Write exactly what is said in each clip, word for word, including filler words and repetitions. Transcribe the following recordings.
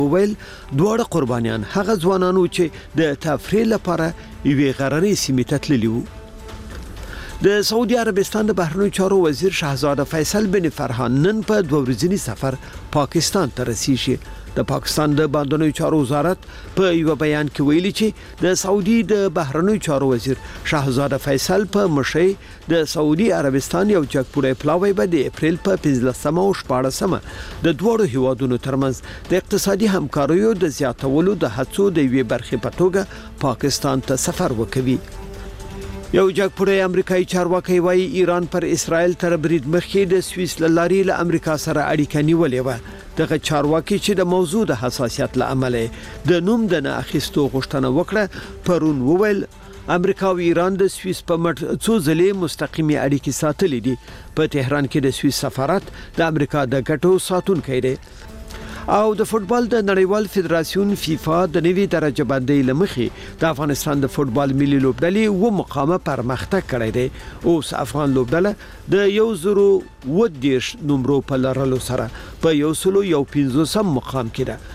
وویل دواړه قربانیان هغه ځوانانو چې د تفریح لپاره یوې غرنۍ سیمې ته تللي وو. د سعودي عربستان د بهرنیو چارو وزیر شهزاده فیصل بن فرحان نن په دوه ورځني سفر پاکستان ته رسیږي. د پاکستان د بهرنیو چارو وزارت په یو بیان کې ویلي چې د سعودي د بهرنیو چارو وزیر شهزاده فیصل په مشرۍ د سعودي عربستان یو جګپوړی پلاوی به د اپریل په پنځلسمه او شپاړسمه د دوړو هیوادونو ترمنځ د اقتصادي همکاریو د زیاتولو د هڅو د یوې برخې په توګه پاکستان ته سفر وکوي. یو جګپوړی امریکایي چارواکي وايي ایران پر اسرائیل تر برید مخکې د سویس لارې له امریکا سره اړیکه نیولې و. دغه چارواکي چې د موضوع د حساسیت له امله د نوم د نه اخیستو غوښتنه وکړه پرون وویل امریکا او ایران د سویس په مټ څو ځلې مستقیمي اړیکې ساتلې دي. په تهران کې د سویس سفارت د امریکا د ګټو ساتونکی دی. او د فوتبال د نړیوال فدراسیون فیفا د نوي درجه بندۍ لمخې د افغانستان د فوتبال ملي لوبډلې و مقامه پرمختګ کړی دی. اوس افغان لوبډله د یو زرو و دیرش نمرو په لرلو سره په یو سلو یو پنځوسم مقام کې ده.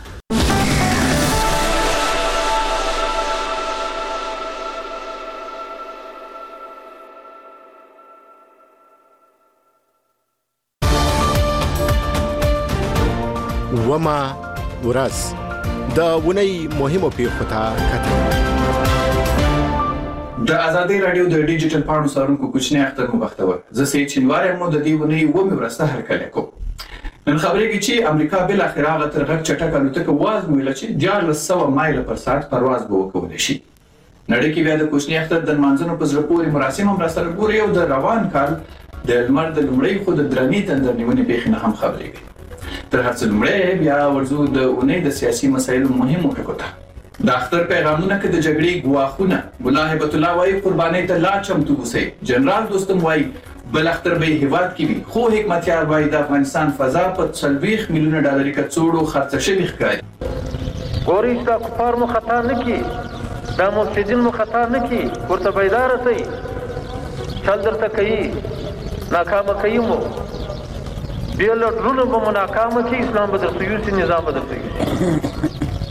وما ورځ د ونی مهمو پیښو ته کتل. د ازادي رادیو د ډیجیټل پاڼو سرونکو کوچنی اختر مو بختور. زه سید شینواری مو د دې ونی و مې ورسته هرکلی کوم. نن خبرې کې چې امریکا بل اخر هغه تر غږ چټک الوتکه واز مویل چې دیارلس سوه مایل پر ساعت پرواز به وکولی شي. نړۍ کې بیا د کوچنی اختر د نمانځنو په زړه پورې مراسم هم راسره ګوري او د روان کال د لمر د لومړۍ خو د درنې تندر نیونې پیښې نه هم خبرېږي. تر هر څه لومړی بیا ورځو د اونۍ د سیاسي مسایلو مهمو ټکو ته. د اختر پیغامونه کې د جګړې ګواښونه. ملا هیبت الله وایي قربانۍ ته لا چمتو اوسئ. جنرال دوستم وایي بل اختر به هیواد کې وي. خو حکمتیار وایي د افغانستان فضا په څلوېښت میلیونه ډالري کڅوړو خرڅه شوې ښکاري. ګورئ دا کفار مو خطا نه کړي، دا مفسدین مو خطا نه کړي، ورته بیداره شئ. چل درته کوي ناکامه کوي مو بیا لټرونه به مو ناکامه کړي، اسلام به درته یوسي، نظام به درته یوسي.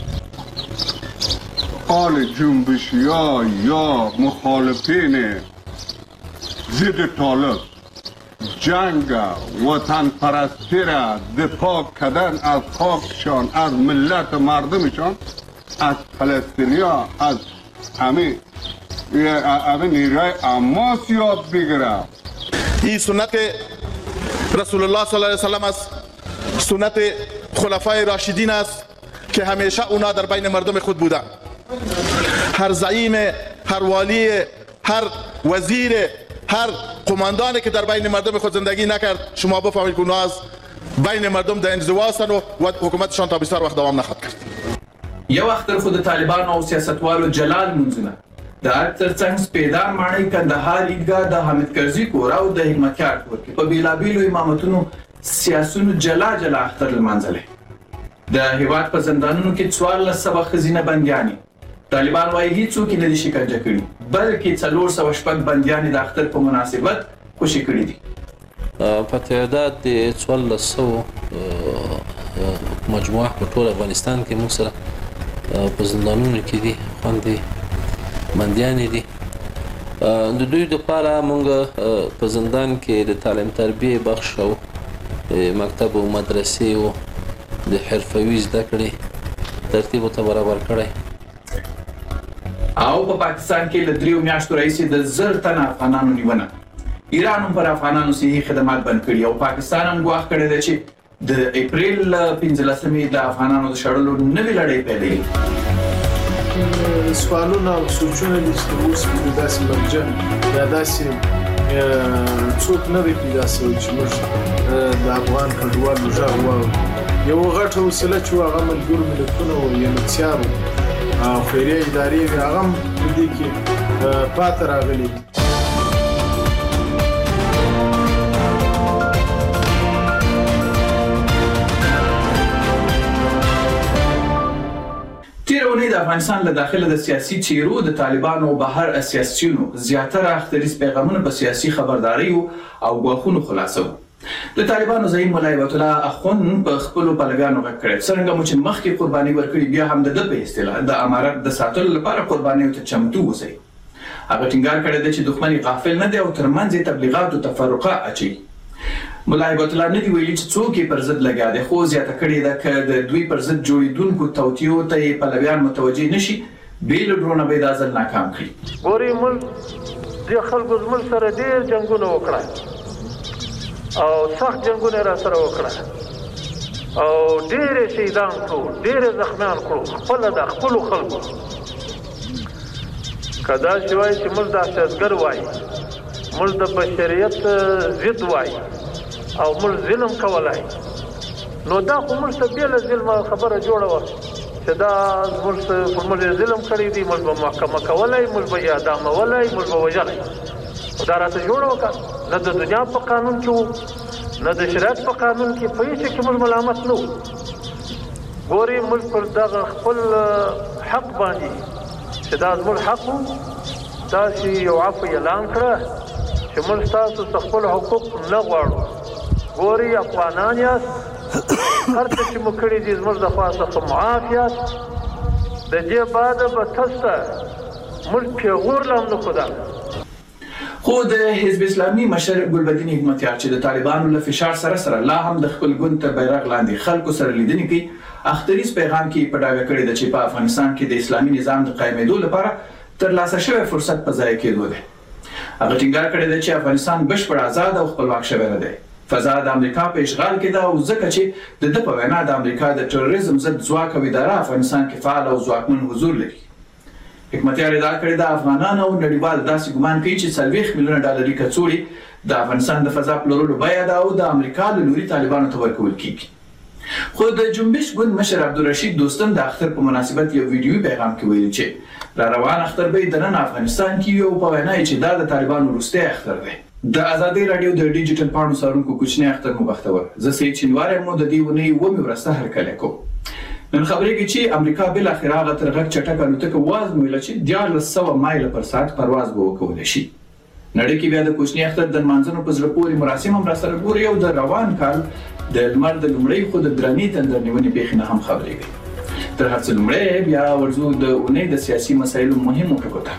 آل جنبشی‌ها یا مخالفین ضد طالب جنگ وطن پرستی را دفاع کردن از خاکشان، از ملت و مردمشان، از فلسطینی‌ها، از همه همه نیروی حماس یاد بگیرن. این سنت رسول الله صلی الله علیه وسلم است، سنت خلفای راشدین است که همیشه اونا در بین مردم خود بودن. هر زعیم، هر والی، هر وزیر، هر قماندانی که در بین مردم خود زندگی نکرد شما بفهمید که اونا از بین مردم در انزوا هستند و حکومتشان تا بسیار وقت دوام نخواهد کرد. یو اختر خود طالبان او سیاستوالو جلال منځونه د اکثر څنګه سپیدار ماڼۍ کندهار عیدګاه د حامد کرزي کور او د حکمتیار کور کې په بیلابیلو امامتونو سیاسونو جلا جلا اختر لمانځلی. د هیواد په زندانونو کې څوارلس سوه ښځینه بندیانې. طالبان وایي هیڅوک یې نه دي شکنجه کړي بلکې څلور سوه شپږ بندیانې د اختر په مناسبت خوشي کړي دي. په تعداد د څوارلس سوو مجموعه په ټول افغانستان کې موږ سره په زندانونو کې دي خوندې بندیانې دي. د دوی دپاره موږ په زندان کې د تعلیم تربیې بخش او مکتب او مدرسې او د حرفوي زده کړې ترتیب ورته برابر کړی. او په پاکستان کې له دریو میاشتو راهیسې د زر تنه افغانانو نیونه. ایران هم پر افغانانو صحي خدمات بند کړي او پاکستان هم ګواښ کړی دی چې د اپریل پنځلسمې د افغانانو د شړلو نوې لړۍ پیلوي. سوالونه او سوچونه دي چې اوس په داسې مرجع یا داسې څوک نه دی پیدا شوی چې موږ د افغان کډوالو غږ واورو. یوه غټه وسیله چې هغه ملګرو ملتونه او یونیسیار او خیریه ادارې دي هغه هم په دې کې پاتې راغلي دي. تیره اونۍ د افغانستان له داخله د سیاسي چیرو د طالبانو او بهر سیاسیونو زیاتره اختریز پیغامونه په سیاسي خبرداریو او ګواښونو خلاصو. د طالبانو زعیم ملا هیبت الله اخوند په خپلو پلویانو غږ کړی څرنګه مو چې مخکې قرباني ورکړي بیا هم د ده په اصطلاح د امارت د ساتلو لپاره قربانیو ته چمتو اوسئ. هغه ټینګار کړی دی چې دښمن غافل نه دی او ترمنځ یې تبلیغاتو تفرقه اچوي. ملا هیبت الله نه دي ویلي چې څوک یې پر ضد لګیا دی، خو زیاته کړې ده که د دوی پر ضد جوړېدونکو توطیو ته یې پلویان متوجه نه شي بې له ډرونه به یې دا ځل ناکام کړي. ګورې ملک دې خلکو زموږ سره ډېر جنګونه وکړه او سخت جنګونه را سره وکړه او ډېرې شهیدان کړو، ډېرې زخمیان کړو، خپله د خپلو خلکو. که داسې وایي چې موږ دهشتګر وایي، موږ د بشریت ضد وایي او موږ ظلم کولی، نو دا خو موږ ته بېله ظلمه خبره جوړه وه چې دا موږ پر موږ ظلم کړی دی، موږ به محکمه کولی، موږ به یې اعدامولی، موږ به وژلی. دا راته جوړه وکړه. نه د دنیا په قانون کې وو، نه د شریعت په قانون کې، په هېڅ کې موږ ملامت نه وو. ګورې موږ پر دغه خپل حق باندې چې دا زموږ حق وو تاسې یو عفو اعلان کړه چې موږ ستاسو څخه خپل حقوق نه غواړو. ګورې افغانان یاست، هر څه چې مو کړي دي زموږ د خوا څخه معاف یاست. د دې بعده به تاسو ته موږ پیغور لا هم نه ښوده. خو د حزب اسلامي مشر ګلبدین حکمتیار چې د طالبانو له فشار سره سره لا هم د خپل ګوند تر بیرغ لاندې خلکو سره لیدنې کوي، اختریز پیغام کې په ډاګه کړی ده چې په افغانستان کې د اسلامي نظام د قایمېدو لپاره ترلاسه شوی فرصت په ضایع کېدو دی. هغه ټینګار کړی ده چې افغانستان بشپړ آزاد او خپلواک شوی نه دی. فضا د امریکا په اشغال کې ده او ځکه چې د ده په وینا د امریکا د تروریزم ضد ځواک او اداره افغانستان کې فعال او ځواکمن حضور لري. حکمتیار ادعا کړې ده افغانان او نړیوال داسې ګمان کوي چې څلوېښت میلیونه ډالري کڅوړې د افغانستان د فضا پلورلو بیه ده او د امریکا له لوري طالبانو ته ورکول کیږي. خو د جنبش ګوند مشر عبدالرشید دوستم د اختر په مناسبت یو ویډیویي پیغام کې ویلي چې را روان اختر به یې دننه افغانستان کې وي او په وینا یې چې دا د طالبانو وروستی اختر دی. د ازادۍ راډیو د ډیجیټل پاڼو څارونکو کوچنی اختر مو بختور. زه سید شینواری یم د دې اونۍ اوومې ورځ ته هرکلی کوم. نن خبرېږي چې امریکا بالاخره هغه تر غږ چټک الوتکه وازمویله چې دیارلس سوه مایله پر ساعت پرواز به وکولی شي. نړۍ کې بیا د کوچني اختر د نمانځنو په زړه پورې مراسم هم راسره ګوري او د روان کال د لمر د لومړۍ خو د درنې تندرنیونې پېښې نه هم خبرېږي. تر هر څه لومړی بیا ورځو د اونۍ د سیاسي مسایلو مهمو ټکو ته.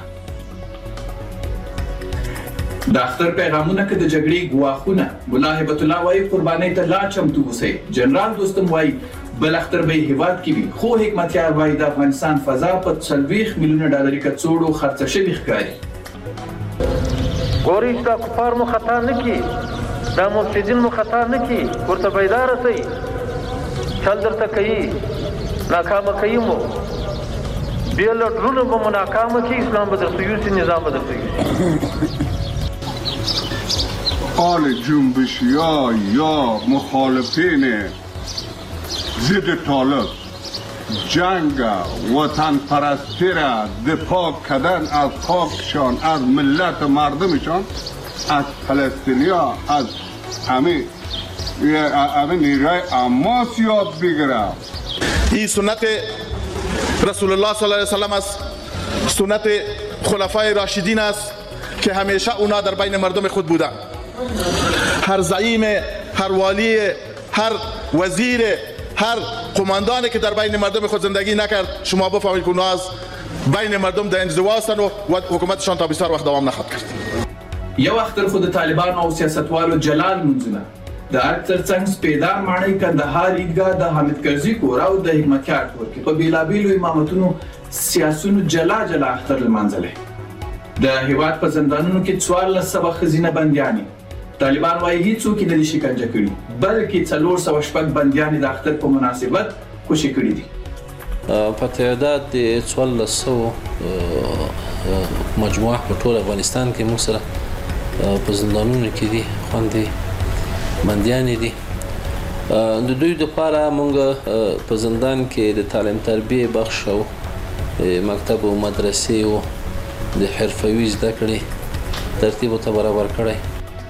د اختر پیغامونه که د جګړې ګواښونه. ملا هیبت الله وایي قربانۍ ته لا چمتو اوسئ. جنرال دوستم وایي بل اختر به هیواد کې وي، خو حکمتیار وایي د افغانستان فضا په څلوېښت میلیونه ډالري کڅوړو خرڅه شوې ښکاري. ګورئ چې دا کفار مو خطا نه کړي، دا مفسدین مو خطا نه کړي، ورته بیداره سئ. چل درته کوي، ناکامه کوي مو، بې له ډرونو به مو ناکامه کړي، اسلام به درته یوسي، نظام به درته یوسي. آل جنبشیا یا مخالفین ضد طالب جنگ وطن پرستی را دفاع کردن از خاکشان، از ملت مردمشان، از فلسطینیا، از همه همه نیروی حماس یاد بگیره. این سنت رسول الله صلی الله علیه وسلم است، سنت خلفای راشدین است که همیشه اونا در بین مردم خود بودن. هر زعیم، هر والی، هر وزیر، هر قماندانی که در بین مردم خود زندگی نکرد شما بفهمید که اونا از بین مردم در انزوا هستند و حکومتشان تا بسیار وقت دوام نخواهد کرد. یو اختر خود طالبانو او سیاستوالو جلال منځونه د ارګ ترڅنګ سپیدار ماڼۍ کندهار عیدګاه د حامد کرزي کور او د حکمتیار کور کې په بېلابېلو امامتونو سیاسونو جلا جلا اختر لمانځلی. د هیواد په زندانونو کې څوارلس سوه ښځینه بندیانې. طالبان وایي هیڅوک یې نه دي شکنجه کړي، بلکې څلور سوه شپږ بندیانې د اختر په مناسبت خوشي کړي دي. په تعداد د څوارلس سوو مجموعه په ټول افغانستان کې موږ سره په زندانونو کې دي خوندې بندیانې دي. د دوی دپاره موږ په زندان کې د تعلیم تربیې بخش او مکتب او مدرسې او د حرفوي زده کړې ترتیب ورته برابر کړی.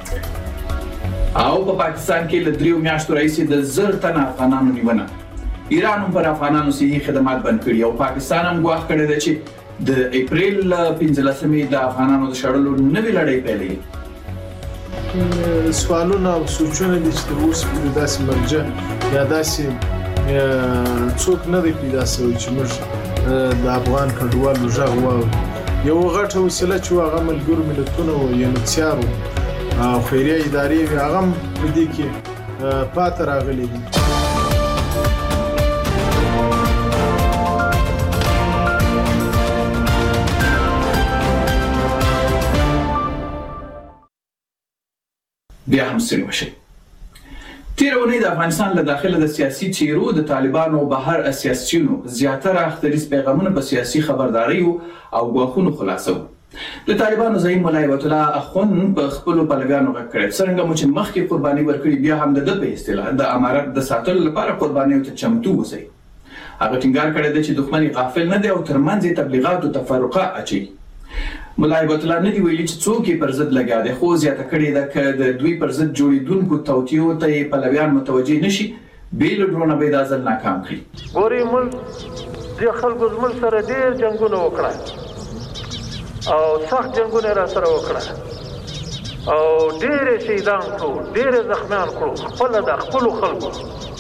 او په پاکستان کې له دریو میاشتو راهیسې د زر تنه افغانانو نیونه. ایران هم پر افغانانو صحي خدمات بند کړي او پاکستان هم ګواښ کړی دی چې د اپریل پنځلسمې د افغانانو د شړلو نوې لړۍ پیلوي. سوالونه او سوچونه دي چې تر اوسه پورې داسې مرجع یا داسې څوک نه دی پیدا شوی چې موږ د افغان کډوالو غږ واورو. یو غټه وسیله چې هغه ملګرو ملتونه و یو نڅیار او خیریه ادارې وي هغه هم په دې کې پاتې راغلي دي. بیا هم ستړي وشئ. تېره اونۍ د افغانستان له داخله د سیاسي څیرو د طالبانو بهر سیاسیونو زیاتره اختریز پیغامونه په سیاسي خبرداریو او ګواښونو خلاصو. د طالبانو زعیم ملا هیبت الله اخوند په خپلو پلویانو غږ کړی څرنګه مو چې مخکې قرباني ورکړي بیا هم د ده په اصطلاح د امارت د ساتلو لپاره قربانیو ته چمتو اوسئ. هغه ټینګار کړی دی چې دښمن غافل نه دی او ترمنځ یې تبلیغاتو تفرقه اچوي. ملا هیبت الله نه دی ویلي چې څوک یې پر ضد لګیا دی، خو زیاته کړې ده که د دوی پر ضد جوړېدونکو توطیو ته یې پلویان متوجه نه شي بې له ډرونه به یې دا ځل ناکام کړي. ګورې موږ دې خلکو زموږ سره ډېر جنګونه وکړه او سخت جنګونه را سره وکړه او ډېرې شهیدان کړو، ډېرې زخمیان کړو، خپله د خپلو خلکو.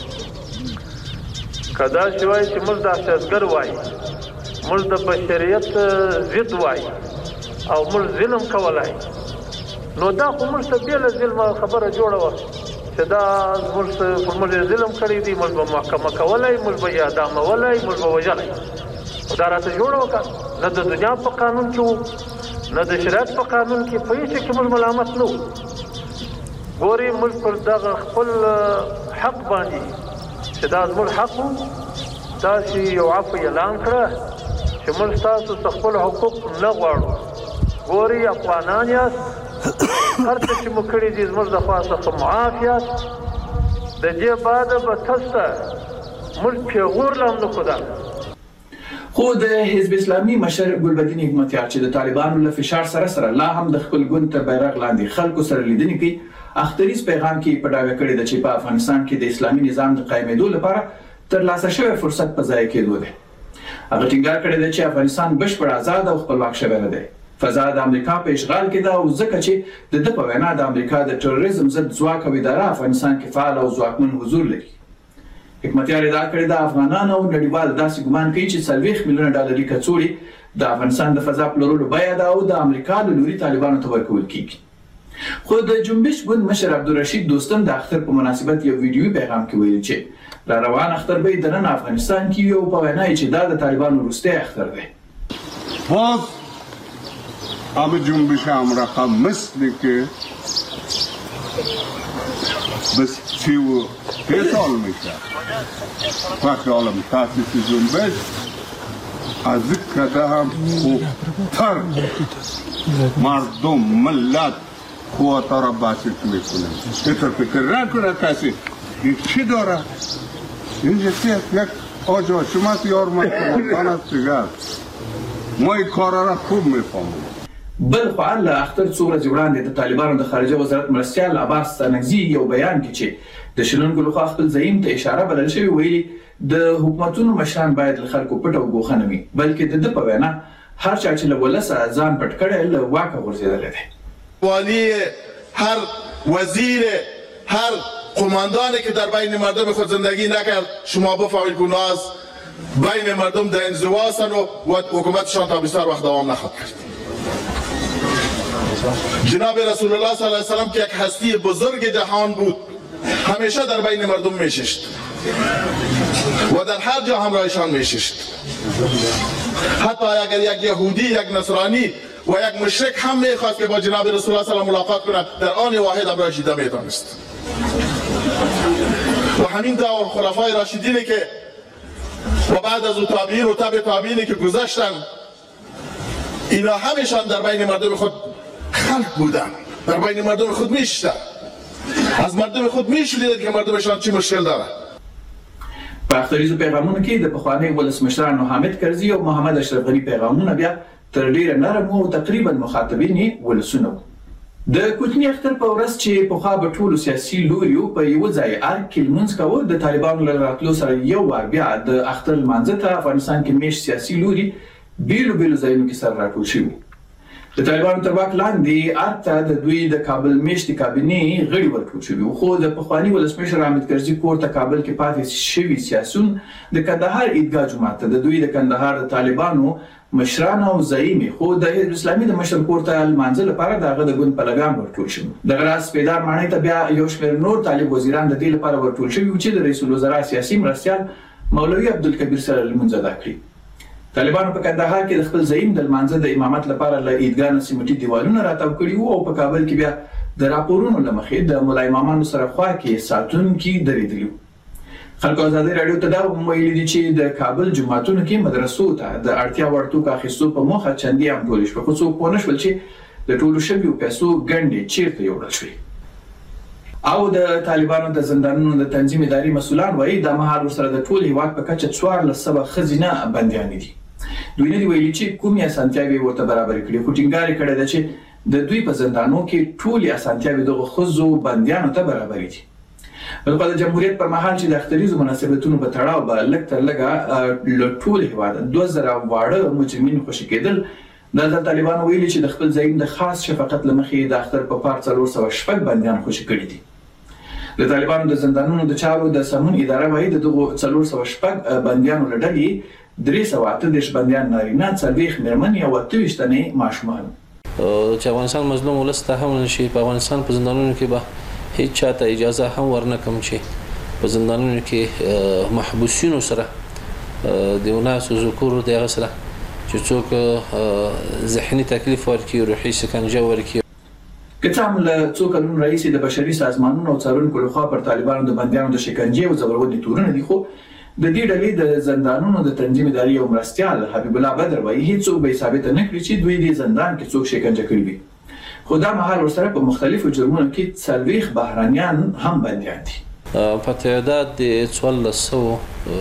که داسې وایي چې موږ دهشتګر وایي، موږ د بشریت ضد وایي او موږ ظلم کولای، نو دا خو موږ ته بېله ظلمه خبره جوړه وه چې دا موږ پر موږ ظلم کړی دی، موږ به محکمه کولی، موږ به یې اعدامولی، موږ به وژلی. دا راته جوړه وکړه. نه د دنیا په قانون کې وو، نه د شریعت په قانون کې، په هېڅ کې موږ ملامت نه وو. ګورې موږ پر دغه خپل حق باندې چې دا زموږ حق وو داسې یو عفو اعلان کړه چې موږ ستاسو څخه خپل حقوق نه غواړو. ګورې افغانان یاست، هر څه چې مو کړي دي زموږ د خوا څخه معاف یاست. د دې بعده به تاسو ته موږ پیغور لا هم نه ښودل. خو د حزب اسلامي مشر ګلبدین حکمتیار چې د طالبانو له فشار سره سره لا هم د خپل ګوند تر بیرغ لاندې خلکو سره لیدنې کوي، اختریز پیغام کې په ډاګه کړې ده چې په افغانستان کې د اسلامي نظام د قایمېدو لپاره ترلاسه شوی فرصت په ضایع کېدو دی. هغه ټینګار کړی دی چې افغانستان بشپړ آزاد او خپلواک شوی نه دی. فضا د امریکا په اشغال کې ده او ځکه چې د ده په وینا د امریکا د تروریزم ضد ځواک او اداره افغانستان کې فعال او ځواکمن حضور لري. حکمتیار ادعا کړې ده افغانان او نړیوال داسې ګمان کوي چې څلوېښت میلیونه ډالري کڅوړې د افغانستان د فضا پلورلو بیه ده او د امریکا له لوري طالبانو ته ورکول کېږي. خو د جنبش ګوند مشر عبدالرشید دوستم د اختر په مناسبت یو ویډیویي پیغام کې ویلي چې را روان اختر به د نن افغانستان کې وي او په وینا یې چې دا د طالبانو وروستی اختر دی. باز همه جنبش هم رقم مثلی که بس سی و سه سال میشه وقتی عالم تاسیس جنبش از این کده هم خوبتر مردم ملت خواهتا را بسیط میکنه. اینطور فکر نکنه کسی این چی داره؟ اینجا یک آجا شما یار من کمکان است دیگر ما این کارا را خوب میفهمیم. بل خو له اختر څو ورځې وړاندې د طالبانو د خارجه وزارت مرستیال عباس ستانکزي یو بیان کې چې د شلونکو لخوا خپل زعیم ته اشاره بلل شوې ویلي د حکومتونو مشران باید له خلکو پټ او ګوښه نه وي، بلکې د ده په وینا هر چا چې له ولسه ځان پټ کړی له واکه غورځېدلی دی. والی هر وزیر هر قماندانی که در بین مردم خود زندگی نکرد شما بفهمید گناه است، بین مردم در انزوا هستند و حکومتشان تا بسیار وقت دوام نخواهد کرد. جناب رسول الله صلی الله علیه وسلم که یک هستی بزرگ جهان بود همیشه در بین مردم میشست و در هر جا همراهشان میشست. حتی اگر یک یهودی، یک نصرانی و یک مشرک هم میخواست که با جناب رسول الله صلی الله علیه وسلم ملاقات کند در آن واحد همراهش دیده میتونست. و همین دور خلفای راشدینی که و بعد از او تابعین و تبع تابعینی که گذشتن اینا همیشان در بین مردم خود خلق بودن، در بین مردم خود میشتن، از مردم خود میشنیدن که مردمشان چی مشکل داره. په اختریزو پیغامونو کې د پخواني ولسمشرانو حامد کرزي او محمد اشرف غني پیغامونه بیا تر ډیره نرم او تقریبا مخاطبین یې ولسونه وو. د کوچني اختر په ورځ چې پخوا به ټولو سیاسي لوریو په یوه ځای ارګ کې لمونځ کاوه، د طالبانو له راتلو سره یو وار بیا د اختر لمانځه ته افغانستان کې میشت سیاسي لوري بیلو بیلو ځایونو کې سره راټول شوي. د طالبانو تر واک لاندې ارته د دوی د کابل میشتې کابینې غړي ورکړل شوي وو، خو د پخواني ولسمشر حامد کرزي کور ته کابل کې پاتې شوي سیاسون د کندهار عیدګاه جومات ته د دوی د کندهار د طالبانو مشران او زعیمې خو د حزب اسلامي د مشر کور ته لمانځه لپاره د هغه د ګوند په لګام ورکړل شوي. دغه راز سپېدار ماڼۍ ته بیا یو شمېر نور طالب وزیران د دې لپاره ورکړل شوي وو چې د رئیس الوزرا سیاسي مرستیال مولوي عبدالکبیر سره لمونځ ادا کړي. طالبانو په کندهار کې د خپل زعیم د لمانځه د امامت لپاره له عیدګاه نه سیمټي دیوالونه راتاو کړي وو او په کابل کې بیا د راپورونو له مخې د ملا امامانو سره خوا کې ساتونکي درېدلي وو. خلکو ازادي راډیو ته دا هم ویلي دي چې د کابل جوماتونو کې مدرسو ته د اړتیا وړ توکو اخیستو په موخه چندې هم ټولې شوې، خو څوک پوه نه شول چې د ټولو شویو پیسو ګنډې چیرته یوړل شوې. او د طالبانو د زندانونو د تنظیم اداري مسؤلان وایي دا مهال ورسره د ټول هیواد په کچه څوارلس سوه ښځینه بندیانې دي. دوی نه دي ویلي چې کومې اسانتیاوې ورته برابرې کړي، خو ټینګار یې کړی ده چې د دوی په زندانونو کې ټولې اسانتیاوې دغو ښځو بندیانو ته برابرې دي. بلخو د جمهوریت پر مهال چې د اختریزو مناسبتونو په تړاو به لږ تر لږه له ټول هیواده دوه زره واړه مجرمین خوشي کېدل. دلته طالبانو ویلي چې د خپل زعیم د خاص شفقت له مخې د اختر په پار څلور سوه شپږ بندیان خوشي کړي دي. د طالبانو د زندانونو د چارو د سمون اداره وایي د دغو څلور سوه شپږ بندیانو له ډلې درې سوه اته دېرش بندیان نارینه، څلوېښت مېرمنې او اته ویشت تنې ماشومان. چې افغانستان مظلوم ولس ته هم نشي په افغانستان په زندانونو کې به هیڅ چاته اجازه هم ورنکم چې په زندانونو کې محبوسینو سره د وناسو ذکورو د هغه سره چې څوک ذهني تکلیف ورکړي، روحي سکنجه ورکړي. که څه هم له څو کلونو راهیسې د بشري سازمانونو او څارونکو لخوا پر طالبانو د بندیانو د شکنجې او ځورونې تورونه دي، خو د دې ډلې د زندانونو د تنظیم اداري او مرستیال حبیب الله بدر وایي هیڅوک به یې ثابته نه کړي چې دوی دې زندان کې څوک شکنجه کړي وي، خو دا مهال ورسره په مختلفو جرمونو کې څلوېښت بهرانیان هم بندیان دي. په تعداد د څوارلس سوو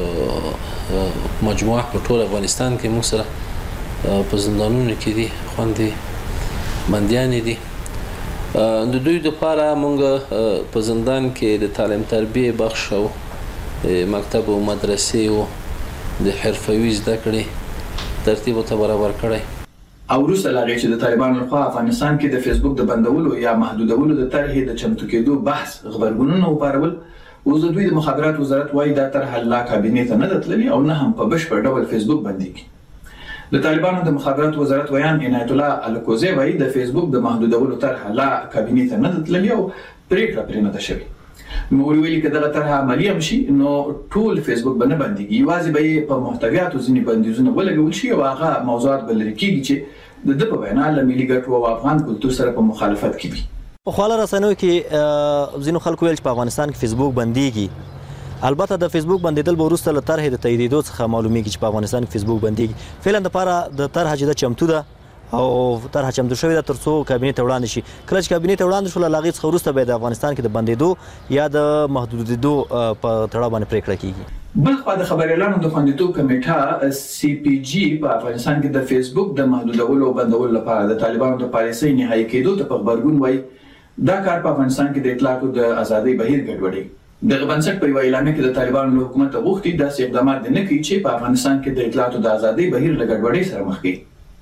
مجموعه په ټول افغانستان کې موږ سره په زندانونو کې دي خوندې بندیانې دي. د دوی دپاره موږ په زندان کې د تعلیم تربیې بخش او مکتب او مدرسې او د حرفوي زده کړې ترتیب ورته برابر کړی. او وروسته له هغې چې د طالبانو لخوا افغانستان کې د فیسبوک د بندولو یا محدودولو د طرحې د چمتو کېدو بحث غبرګونونه وپارول، اوس د دوی د مخابرات وزارت وایي دا طرحه لا کابینې ته نه ده تللې او نه هم په بشپړ ډول فیسبوک بندېږي. د طالبانو د مخابرات وزارت ویان عنایت الله الکوزی وایي د فیسبوک د محدودولو طرحه لا کابینې ته نه ده تللې او پرېکړه پرې نه ده شوې. نوموړي ویلي که دغه طرحه عملي هم شي نو ټول فیسبوک به نه بندېږي، یوازې به یې په محتویاتو ځینې بندیزونه ولګول شي او هغه موضوعات به لرې کېږي چې د ده په وینا له ملي ګټو او افغان کلتور سره په مخالفت کې وي. په خواله رسنیو کې ځینو خلکو ویل چې په افغانستان کې فیسبوک بندېږي. البته د فیسبوک بندېدل به وروسته له طرحې د تاییدېدو څخه معلومیږي چې په افغانستان کې فیسبوک بندېږي. فعلا دپاره د طرحه چې ده چمتو ده او طرحه چمتو شوې ده تر څو کابینې ته وړاندې شي. کله چې کابینې ته وړاندې شول له هغې څخه وروسته به د افغانستان کې د بندېدو یا د محدودېدو په تړاو باندې پرېکړه کېږي. بل خوا د خبریالانو د خوندیتوب کمیټه سی پی جی په افغانستان کې د فیسبوک د محدودولو او بندولو لپاره د طالبانو د پالیسۍ نهایي کېدو ته په غبرګون وایي دا کار په افغانستان کې د اطلاعاتو د ازادۍ بهیر ګډوډوي. دغه بنسټ په یوه اعلامیه کې د طالبانو له حکومته غوښتي داسې اقدامات دې نه کوي چې په افغانستان کې د اطلاعاتو د ازادۍ بهیر له ګډوډۍ سره مخ کړي.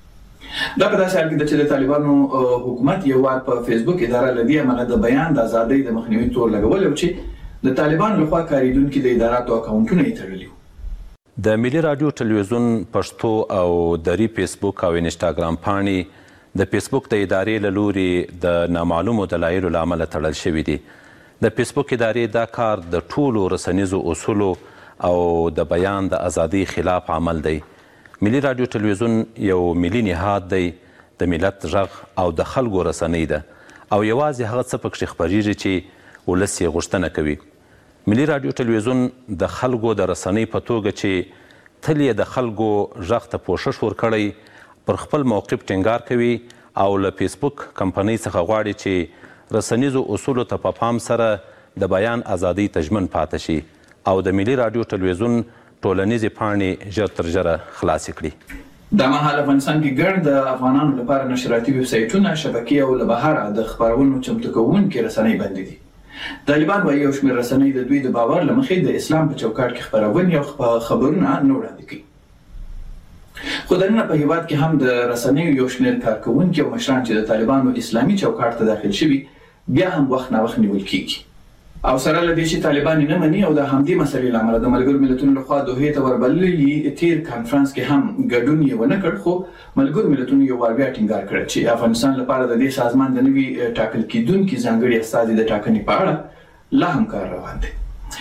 دا په داسې حال کې ده چې د طالبانو حکومت یو وار په فیسبوک اداره له دې امله د بیان د ازادۍ د مخنیوي تور لګولی و چې د طالبانو لخوا کارېدونکي د اداراتو اکاونټونه یې تړلي وو. د ملي راډیو ټلویزیون پښتو او دري فیسبوک او انسټاګرام پاڼې د فیسبوک د ادارې له لوري د نامعلومو دلایلو له امله تړل شوي دي. د فیسبوک ادارې دا کار د ټولو رسنیزو اصولو او د بیان د ازادۍ خلاف عمل دی. ملي راډیو ټلویزیون یو ملي نهاد دی، د ملت غږ او د خلکو رسنۍ ده او یوازې هغه څه پکښې خپریږي چې ولس یې غوښتنه کوي. ملي راډیو ټلویزیون د خلکو د رسنۍ په توګه چې تل یې د خلکو غږ ته پوښښ ورکړی پر خپل موقف ټینګار کوي او له فیسبوک کمپنۍ څخه غواړي چې رسنیزو اصولو ته په پام سره د بیان ازادۍ ته ژمن پاتې شي او د ملي راډیو ټلویزیون ټولنیزې پاڼې ژر تر ژره خلاصې کړي. دا مهال افغانستان کې ګڼ د افغانانو لپاره نشراتي ویب سایټونه، شبکې او له بهره د خپرونو چمتو کوونکي رسنۍ بندې دي. طالبان وایي یو شمېر رسنۍ د دوی د باور له مخې د اسلام په چوکاټ کې خپرونې او خبرونه نه وړاندې کوي. خو د نن په هیواد کې هم د رسنیو یو شمېر کارکوونکي او مشران چې د طالبانو اسلامي چوکاټ ته داخل شوي بیا هم وخت نه وخت نیول کیږي او سره له دې چې طالبان نه مني او د همدې مسلې لامل د ملګرو ملتونو لخوا دوحې ته وربللي تیر کانفرنس کې هم ګډون یې ونه کړ خو ملګرو ملتونو یو وار بیا ټینګار کړ چې افغانستان لپاره د دې سازمان د نوي ټاکل کیدونکو ځانګړي استازي د ټاکنې په اړه لا هم کار روان دی.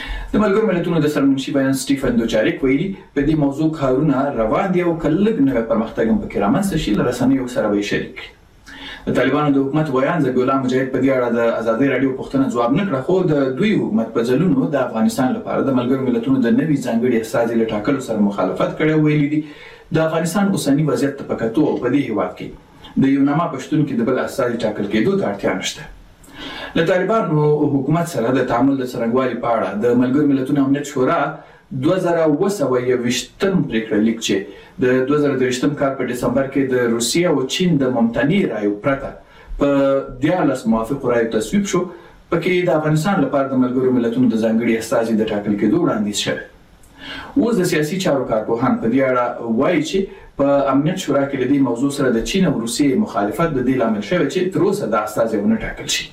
د ملګرو ملتونو د سرمنشي بیان سټیفن دوچاریک ویلي په دې موضوع کارونه روان دي او کله نوې پرمختګ هم پکې رامنځته شي له رسنیو سره به شریک د طالبانو د حکومت ویان ذبیح الله مجاهد په دې اړه د ازادي رادیو پوښتنه ځواب نه کړ خو د دوی حکومت په ځلونو د افغانستان لپاره د ملګرو ملتونو د نوي ځانګړي استازي له ټاکلو سره مخالفت کړی ویلي دي د افغانستان اوسنی وضعیت ته په کتو په دې هیواد کې د یو نامه پښتون کې د بل استازي ټاکل کېدو ته اړتیا نشته. له طالبانو حکومت سره د تعامل د څرنګوالي په اړه د ملګرو ملتونو امنیت شورا دوه زره اوه سوه یوویشتم پریکړه لیک چې د دوه زره درویشتم کال په ډسمبر کې د روسیې او چین د ممتنع رایو پرته په دیارلس موافقو رایو تصویب شو پکې د افغانستان لپاره د ملګرو ملتونو د ځانګړي استازي د ټاکل کېدو وړاندیز شوی. اوس د سیاسي چارو کارپوهان په دې اړه وایي چې په امنیت شورا کې د دې موضوع سره د چین او روسیې مخالفت د دې لامل شوی چې تر اوسه د استازي ونه ټاکل شي.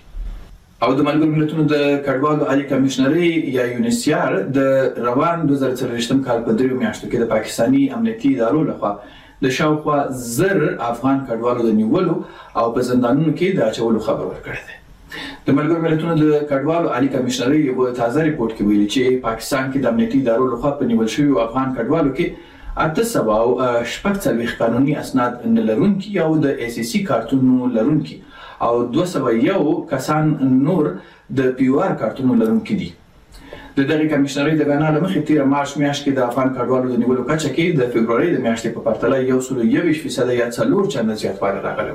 او د ملګرو ملتونو د کډوالو عالی کمشنري یا یونیسیار د روان دوه زره څلوېښتم کال په دریو میاشتو کې د پاکستاني امنیتي ادارو لخوا د شاوخوا زر افغان کډوالو د نیولو او په زندانونو کې د اچولو خبر ورکړی دی. د ملګرو ملتونو د کډوالو عالی کمشنري یو تازه ریپورت کې ویلي چې پاکستان کې د امنیتي ادارو لخوا په نیول شویو افغان کډوالو کې اته سوه او شپږ څلوېښت قانوني اسناد نه لرونکي او د ای سی سی کارتونو لرونکي او دوه سوه یو کسان نور د پی او آر کارتونو لرونکي دي. د دغه کمشنري د بیان له مخې تیر مارچ میاشت کې د افغان کډوالو د نیولو کچه کې د فبروري د میاشتې په پرتله یو سل یوویشت فیصد یا څلور چنده زیاتوالی راغلی.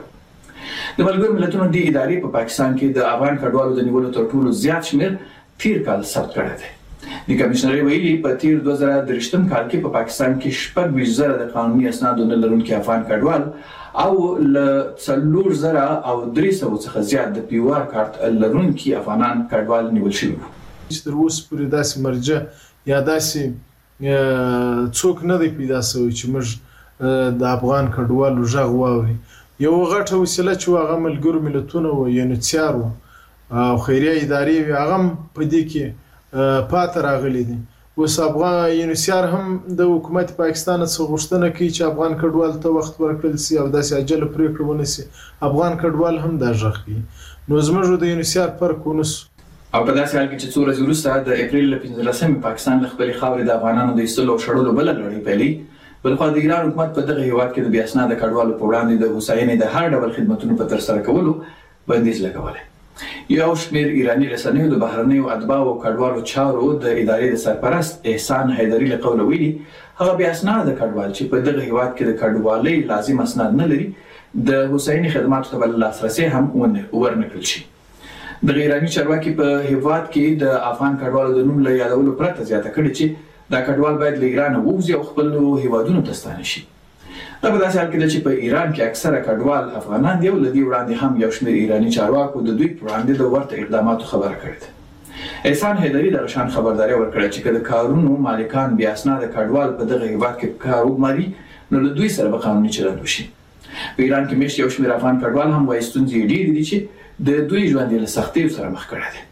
د ملګرو ملتونو د ادارې په پاکستان کې د افغان کډوالو د نیولو تر ټولو زیات شمیر تیر کال ثبت کړی دی. د کمشنري ویلي په تیر دوه زره درویشتم کال کې په پاکستان کې شپږ ویشت زره د قانوني اسنادو نه لرونکي افغان کډوال او له څلور زره او درې سوه څخه زیات د پی او آر کارت لرونکي افغانان کډوال نیول شوي وو. تر اوسه پورې داسې مرجع یا داسې څوک نه دی پیدا شوی چې موږ د افغان کډوالو غږ واوري. یو غټه وسیله چې هغه ملګرو ملتونه و یونیسیار و او خیریه ادارې وي هغه په دې کې پاتې راغلي دي. اوس افغان یونیسیار هم د حکومت پاکستان څخه غوښتنه کوي چې افغان کډوال ته وخت ورکړل شي او داسې عاجله پریکړه ونه شي. افغان کډوال هم دا غږ کوي. نو زموږ د یونیسیار فرق ونسو او په داسې حال کې چې څو ورځې وروسته د اپریل له پنځلسمې پاکستان له خپلې خاورې د افغانانو د ایستلو او شړلو بله لړۍ پیلوي. بلخوا د ایران حکومت په دغه هیواد کې د بې اسناده کډوالو په وړاندې د هوساینې د هر ډول خدمتونو په ترسره کولو بندیز لګولی. یو شمېر ایراني رسنیو د بهرنیو اتباعو او کډوالو چارو د ادارې د سرپرست احسان حیدري له قوله ویلي هغه بې اسناده کډوال چې په دغه هیواد کې د کډوالۍ لازم اسناد نه لري د هوساینې خدماتو ته به لاسرسی هم ورنکړل شي. د ایراني چارواکي په هیواد کې د افغان کډوالو د نوم له یادولو پرته زیاته کړې چې دا کډوال باید له ایران ووځي او خپلو هیوادونو ته ستانه شي. دا په داسې حال کې ده چې په ایران کې اکثره کډوال افغانان دي او له دې وړاندې هم یو شمېر ایراني چارواکو د دوی په وړاندې د ورته اقداماتو خبره کړې ده. احسان حیدري دغه شان خبرداری ورکړه چې که د کارونو مالکان بې اسناده کډوال په دغه هیواد کې کار وګماري نو له دوی سره به قانوني چلند وشي. په ایران کې مېشت یو شمېر افغان کډوال هم وایي ستونزې یې ډېرې دي چې د دوی ژوند یې له سختیو سره مخ کړی دی.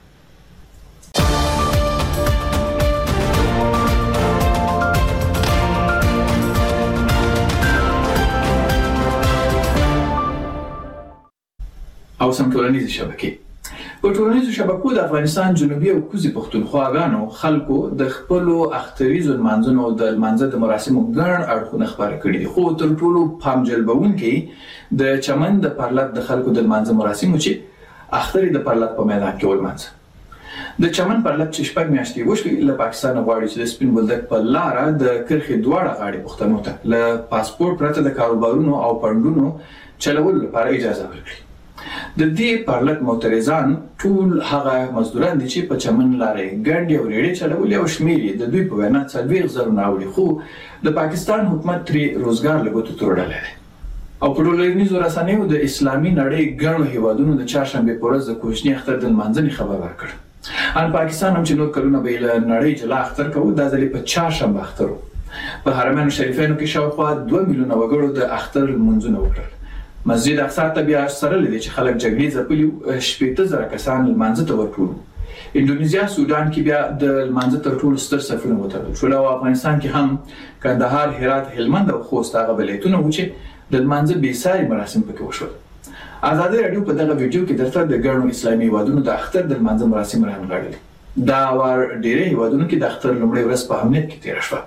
او سم ټولنیزې شبکې په ټولنیزو شبکو د افغانستان جنوبي او کوزي پښتونخواګانو خلکو د خپلو اختریزو لمانځنو او د لمانځه د مراسمو ګڼ اړخونه خپاره کړي دي. خو تر ټولو پام جلبونکي د چمن د پرلط د خلکو د لمانځه مراسمو چې اختر د پرلط په میدان کې ولمانځه. د چمن پرلط چې شپږ میاشتې وشوې له پاکستان غواړي چې د سپین بولدک په لاره د کرښې دواړه غاړې پښتنو ته له پاسپورت پرته د کاروبارونو او پندونو چلولو لپاره اجازه ورکړي. د دې پرلط معترضان ټول هغه مزدوران دي چې په چمن لارې ګنډې او ریړې چلولې او شمېر یې د دوی په وینا څلوېښت زره راوړي خو د پاکستان حکومت ترې روزګار له ګوتو تروړلی دی. او په ټولنیزو رسنیو د اسلامي نړۍ ګڼو هیوادونو د چهارشنبې په ورځ د کوچني اختر د لمانځنې خبر ورکړ. ان پاکستان هم چې نور کلونه به یې له نړۍ جلا اختر کوو دا ځل یې په چهارشنبه اختر و. په حرمین شریفینو کې شاوخوا دوه میلیونه وګړو د اختر لمونځونه وکړل. مسجد اقصی ته بیا سره لیدي چې خلک جګړې ځپلي شپېته زره کسان لمانځه ته ورټول. انډونیزیا سودان کې بیا د لمانځه تر ټولو ستر صفونه وتړل شول او افغانستان کې هم کندهار، هرات، هلمند او خوست هغه ولایتونه و چې د لمانځه بېساري مراسم پکې وشول. ازادي راډیو په دغه ویډیو کې درته د ګڼو اسلامي هیوادونو د اختر د لمانځه مراسم رانغاړلي. دا وار ډېری هیوادونو کې د اختر لومړۍ ورځ په امنیت کې تېره شوه.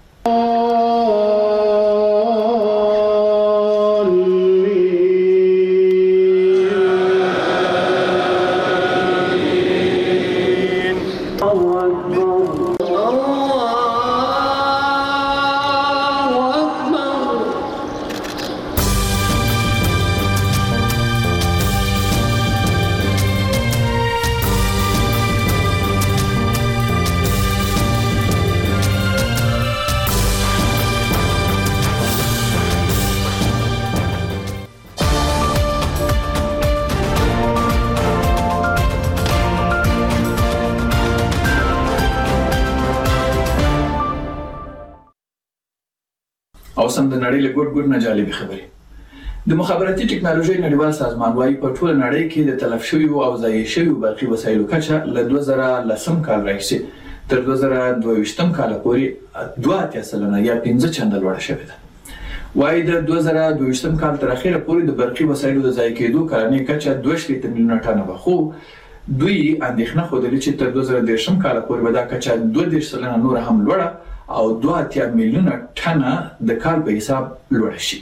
او سم د نړۍ له ګوټ ګوټ نه جالبې خبرې. د مخابراتي ټکنالوژۍ نړیوال سازمان وايي په ټوله نړۍ کې د تلف شویو او ضایع شویو برقي وسایلو کچه له دوه زره لسم کال راهیسې تر دوه زره دوه ویشتم کال پورې دوه اتیا سلنه یا پنځه چنده لوړه شوې ده. وايي د دوه زره دوه ویشتم کال تر اخره پورې د برقي وسایلو د ضایع کېدو کلنۍ کچه دوه شپېته میلیونه ټنه وه، خو دوی اندېښنه ښودلې چې تر دوه زره دېرشم کال پورې به دا کچه دوه دېرش سلنه نوره هم لوړه او دوه اتیا میلیونه ټنه د کال په حساب لوړه شي.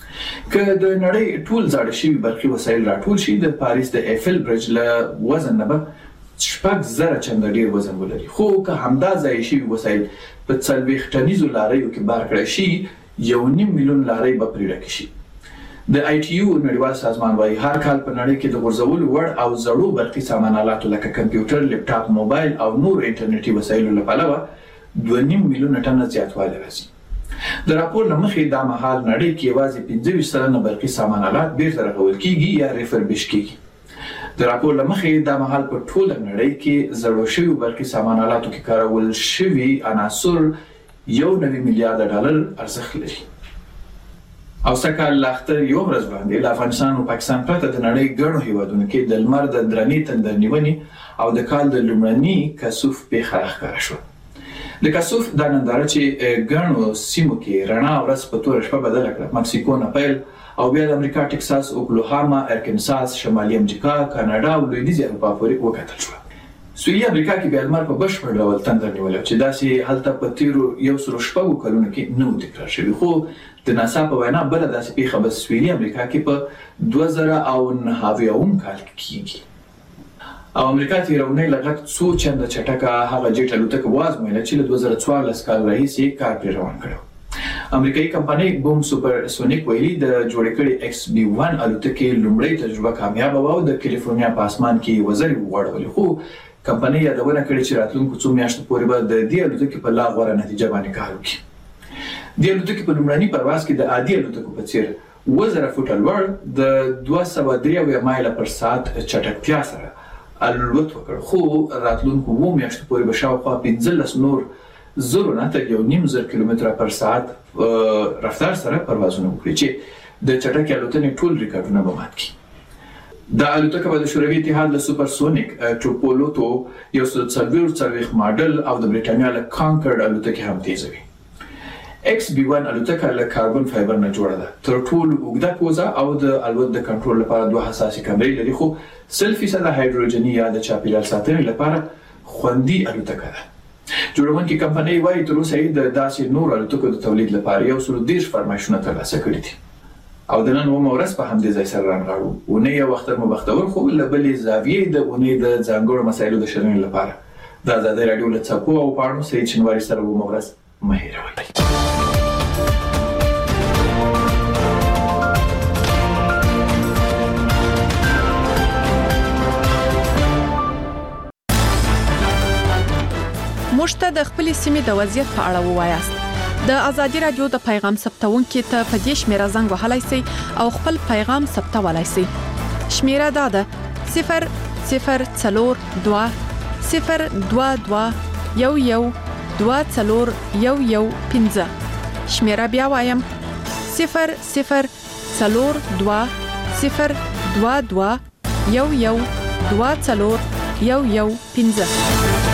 که د نړۍ ټول زاړه شوي برقي وسایل راټول شي د پاریس د ایفل برج له وزن نه به شپږ زره چنده ډیر وزن ولري، خو که همدا ضایع شوي وسایل په څلوېښت ټنیزو لاریو کې بار کړای شي یو نیم میلیون لارۍ به پرې ډکې شي. د آی ټي یو نړیوال سازمان وايي هر کال په نړۍ کې د غورځولو وړ او زړو برقي سامان آلاتو لکه کمپیوټر، لپټاپ، موبایل او نور انټرنیټي وسایلو له پلوه دوه نیم میلیونه ټنه زیاتوالی راځي. د راپور له مخې دا مهال نړۍ کې یوازې پنځه ویشت سلنه برقي سامان آلات بیرته رغول کیږي یا ریفربش کیږي. د راپور له مخې دا مهال په ټوله نړۍ کې زړو شویو برقي سامان آلاتو کې کارول شوي عناصر یو نوي میلیارډ ډالر ارزښت لري. او سږکال له اختر یو ورځ وړاندې له افغانستان او پاکستان پرته د نړۍ ګڼو هیوادونو کې د لمر د درنې تندر نیونې او د کال د لومړني کسوف پیښه راښکاره شوه. د کسوف دا ننداره چې ګڼو سیمو کې رڼا ورځ په توره شپه بدله کړه، مکسیکو نه پیل او بیا د امریکا ټکساس، اوکلاهاما، ارکنساس، شمالي امریکا، کاناډا او لویدیځې اروپا پورې وکتل شوه. سویلي امریکا کې بیا لمر په بشپړ ډول تندر نیولی چې داسې هلته په تیرو یو سلو شپږو کلونو کې نه و تکرار شوي، خو د ناسا په وینا بله داسې پیښه به سویلي امریکا کې په دوه زره او نهه اویاوم کال کې کیږي. او امریکا تیرونی لغت څو چنده چټکه هغه جیټ الوتکه وازمویله چې له دوه زره څوارلس کال راهیسې کار پرې روان کړی. امریکایي کمپنۍ بوم سوپر سونیک ویلي د جوړې کړې ایکس بي ون الوتکې لومړۍ تجربه کامیابه وه او د کالیفورنیا په اسمان کې وزرې وغوړولې، خو کمپنۍ یادونه کړې چې راتلونکو څو میاشتو پورې به د دې الوتکې په لا غوره نتیجه باندې کار وکړي. دې الوتکې په لومړني پرواز کې د عادي الوتکو په څیر اووه زره فوټه لوړ د دوه سوه درې اویا مایله پر ساعت چټکتیا سره الوت وکړ، خو راتلونکو اووه میاشتو پورې به شاوخوا پنځلس نور زرو نه تر یو نیم زر کیلومتره پر ساعت رفتار سره پروازونه وکړي چې د چټکې الوتنې ټول ریکارډونه به مات کړي. دا الوتکه به د شوروي اتحاد له سوپرسونیک ټوپولوتو یو سل څلوېښت څلوېښت ماډل او د برېټانیا له کانکرډ الوتکې هم تیزوي. ایکس بي ون الوتکه له کاربن فایبر نه جوړه ده، تر ټولو اوږده پوزه او د الوت د کنټرول لپاره دوه حساسې کمرې لري، خو سل فیصده هایدروجني یا د چاپیریال ساتنې لپاره خوندي الوتکه ده. جوړونکي کمپنۍ وايي تر اوسه یې د داسې نور الوتکو د تولید لپاره یو سل دېرش فرمایشونه ترلاسه کړي دي. او د نن اومه ورځ په همدې ځای سره رانغاړو. اونۍ یو اختر مو بختور، خو له بلې زاویې د اونۍ د ځانګړو مسایلو د شننې لپاره د ازادۍ راډیو له څپو او پاڼو سعید شینواري سره اومه ورځ مه هېروئ. موږ ته د خپلې سیمې د وضعیت په اړه ووایاست. د ازادي راډیو د پیغام ثبتونکو ته په دې شمیره زنګ وهلای شئ او خپل پیغام ثبتولای شئ. شمیره دا ده صفر صفر څلور دوه صفر دوه دوه یو یو دوه څلور یو یو پنځه. شمیره بیا وایم صفر صفر څلور دوه صفر دوه دوه یو یو دوه څلور یو یو پنځه